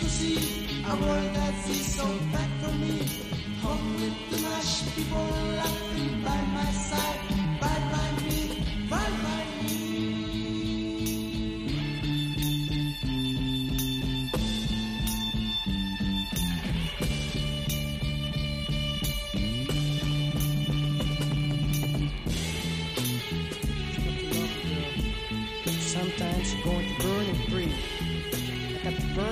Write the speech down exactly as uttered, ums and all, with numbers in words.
to see a world that is so bad for me. Home with the lush people laughing by my side. Bye bye me, bye bye me. Sometimes you're going to burn and breathe. I got to burn